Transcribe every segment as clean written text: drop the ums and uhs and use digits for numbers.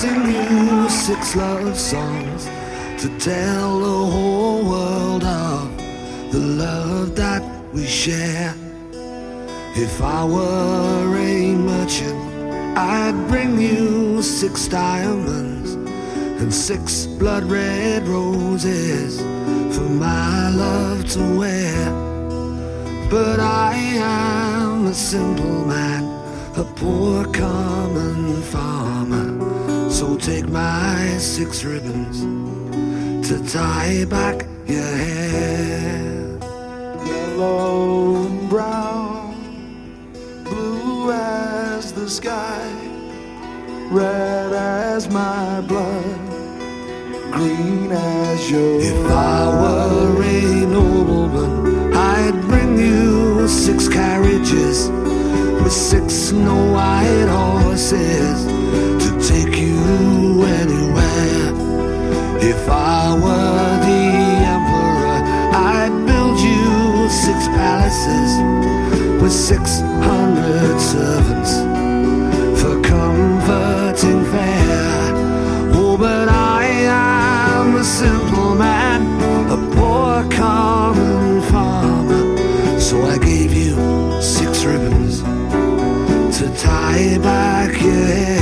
sing you 6 love songs to tell the whole world of the love that we share. If I were a merchant, I'd bring you 6 diamonds and 6 blood red roses for my love to wear. But I am a simple man, a poor common farmer. So take my 6 ribbons to tie back your hair. Yellow and brown, blue as the sky, red as my blood, green as your If I were a nobleman, I'd bring you 6 carriages with 6 snow-white horses to take you anywhere. If I were the emperor, I'd build you 6 palaces with 600 servants for comforting fare. Oh, but I am a simple man, a poor common farmer. So I gave you 6 ribbons to tie back your hair.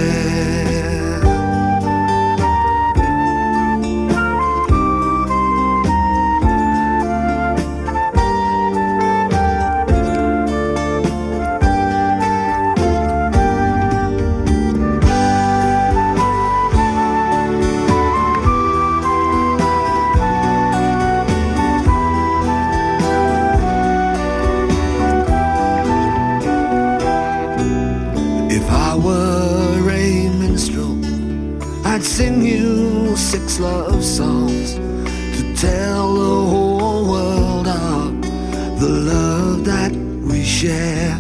I'd sing you 6 love songs to tell the whole world of the love that we share.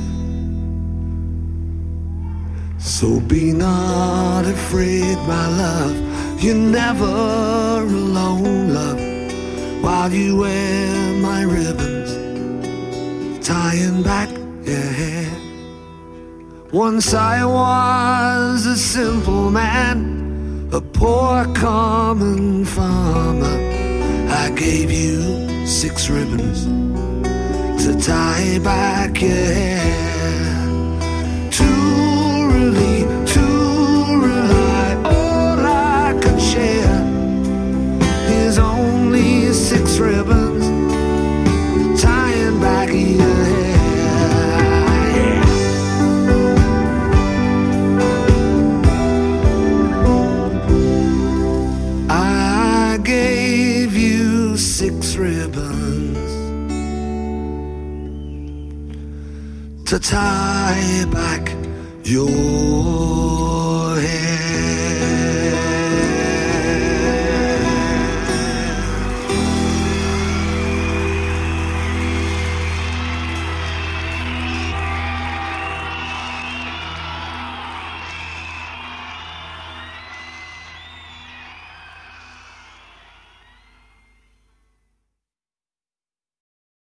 So be not afraid, my love, you're never alone, love, while you wear my ribbons, tying back your hair. Once I was a simple man, a poor common farmer. I gave you 6 ribbons to tie back your hair. To rely, all I could share is only 6 ribbons tying back your hair. I gave you 6 ribbons to tie back your